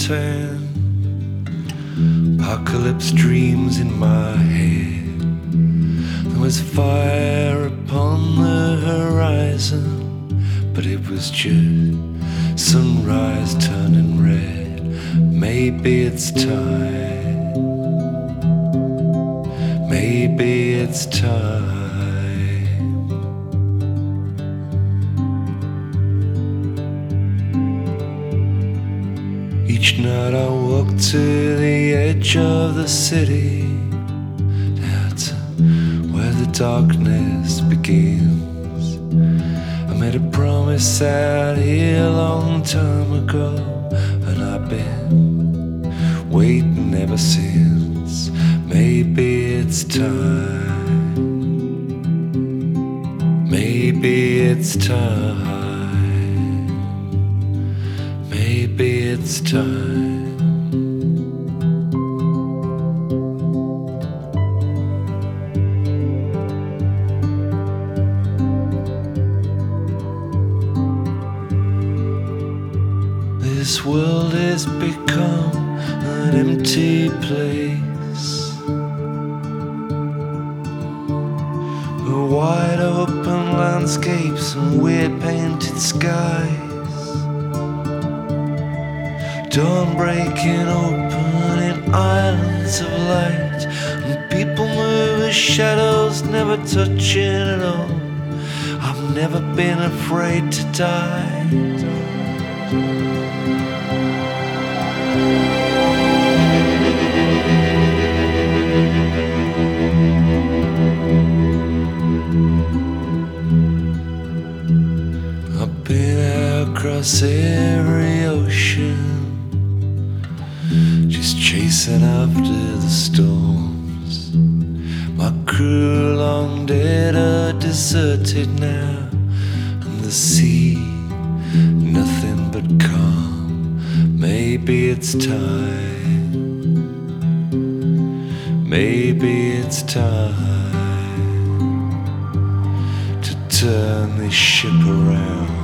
turn. Apocalypse dreams in my head. There was fire upon the horizon, but it was just sunrise turning red. Maybe it's time. Maybe it's time. Each night I walk to the edge of the city. That's where the darkness begins. I made a promise out here a long time ago, and I've been waiting ever since. Maybe it's time. Maybe it's time. Maybe it's time. This world has become an empty place, wide open landscapes and weird painted skies. Dawn breaking open in islands of light, and people move as shadows, never touching at all. I've never been afraid to die. I've been out across every ocean, just chasing after the storms. My crew long dead are deserted now, and the sea nothing but calm. Maybe it's time. Maybe it's time to turn this ship around.